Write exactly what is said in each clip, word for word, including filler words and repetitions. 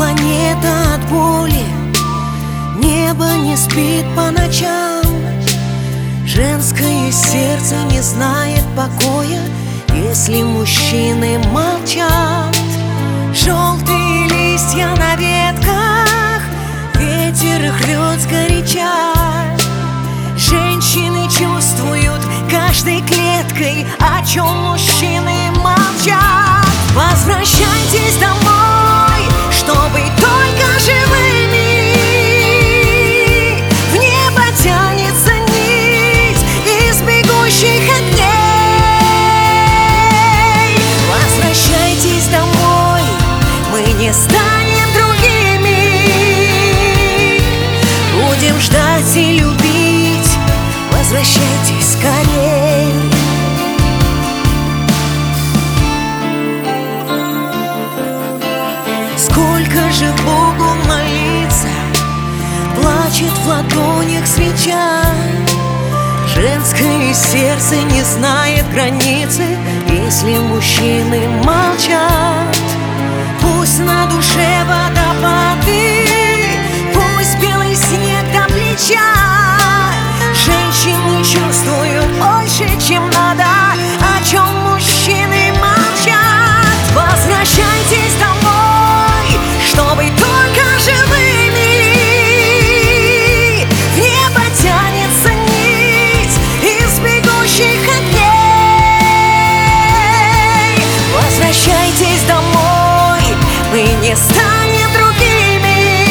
планета от боли, небо не спит по ночам. Женское сердце не знает покоя, если мужчины молчат. Желтые листья на ветках, ветер их рвет сгоряча. Женщины чувствуют каждой клеткой, о чем мужчины молчат. Возвращайтесь домой, чтобы только живыми. В небо тянется нить из бегущих огней. Возвращайтесь домой, мы не станем другими. Будем ждать и любить. Возвращайтесь скорей. Сколько же Богу молиться, плачет в ладонях свеча. Женское сердце не знает границы, если мужчины молчат. Пусть на душе водопады, пусть белый снег до плеча. Женщины чувствуют больше, чем надо, о чем мужчины молчат. Возвращайтесь домой, чтобы только живыми. В небо тянется нить из бегущих огней. Возвращайтесь домой, мы не станем другими.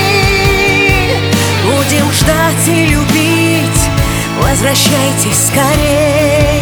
Будем ждать и любить. Возвращайтесь скорей.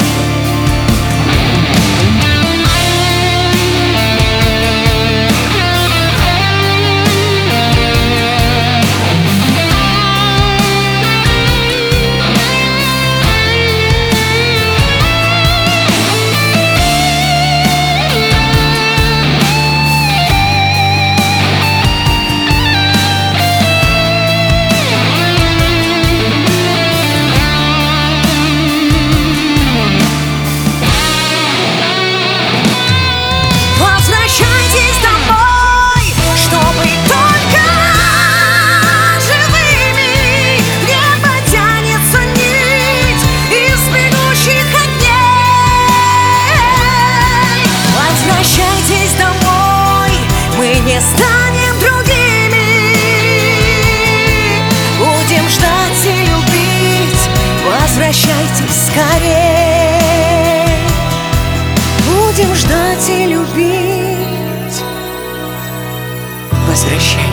Не станем другими. Будем ждать и любить. Возвращайтесь скорей. Будем ждать и любить. Возвращайтесь.